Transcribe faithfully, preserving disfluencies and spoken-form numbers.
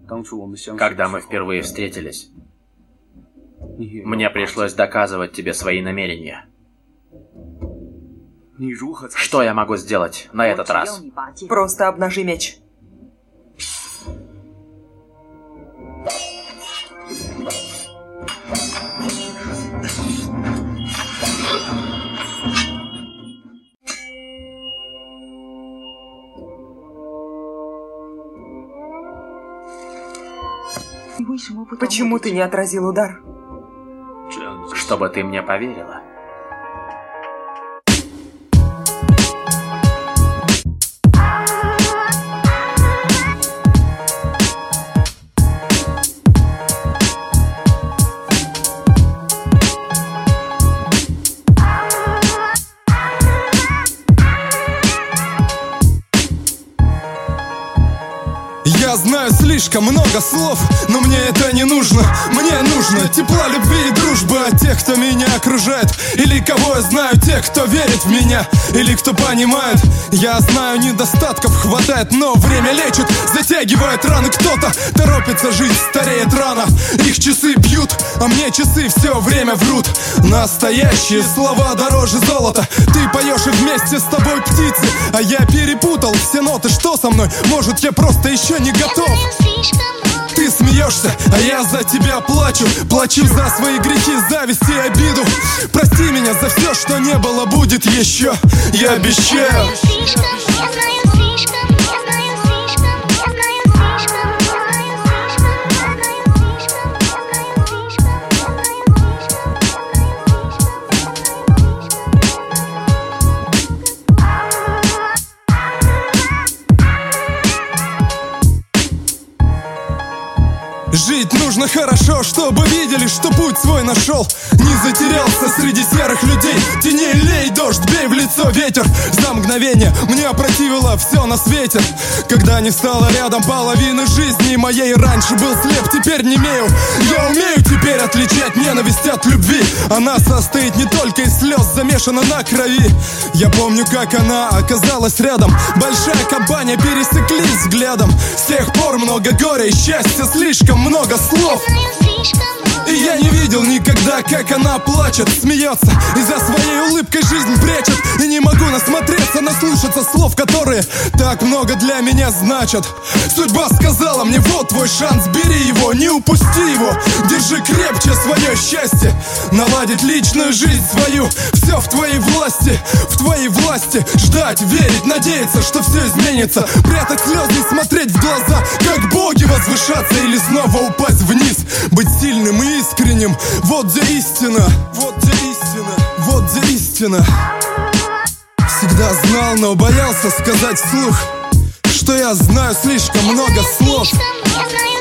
Когда мы впервые встретились, мне пришлось доказывать тебе свои намерения. Что я могу сделать на этот раз? Просто обнажи меч. Почему ты не отразил удар? Чтобы ты мне поверила. Я знаю слишком много слов, но мне это не нужно. Мне нужно тепла, любви и дружбы от тех, кто меня окружает. Или кого я знаю, тех, кто верит в меня. Или кто понимает. Я знаю, недостатков хватает, но время лечит, затягивает раны. Кто-то торопится жить, стареет рано. Их часы бьют, а мне часы все время врут. Настоящие слова дороже золота. Ты поешь и вместе с тобой птицы, а я перепутал все ноты. Что со мной? Может, я просто еще не готов? Ты смеешься, а я за тебя плачу. Плачу за свои грехи, зависть и обиду. Прости меня за все, что не было, будет еще. Я обещаю. Жить нужно хорошо, чтобы видели, что путь свой нашел. Не затерялся среди серых людей. Теней лей, дождь, бей в лицо ветер. За мгновение мне опротивило все на свете. Когда не стало рядом половины жизни моей. Раньше был слеп, теперь не имею. Я умею теперь отличать ненависть от любви. Она состоит не только из слез, замешана на крови. Я помню, как она оказалась рядом. Большая компания, пересеклись взглядом. С тех пор много горя и счастья, слишком много слов. И я не видел никогда, как она плачет, смеется и за своей улыбкой жизнь прячет. И не могу насмотреться, наслушаться слов, которые так много для меня значат. Судьба сказала мне: вот твой шанс, бери его, не упусти его. Держи крепче свое счастье, наладить личную жизнь свою. Все в твоей власти, в твоей власти. Ждать, верить, надеяться, что все изменится. Прятать слезы и смотреть в глаза, как боги возвышаться или снова упасть вниз. Быть сильным и искренним, вот где истина. Вот где истина, вот где истина. Всегда знал, но боялся сказать вслух, что я знаю слишком много слов.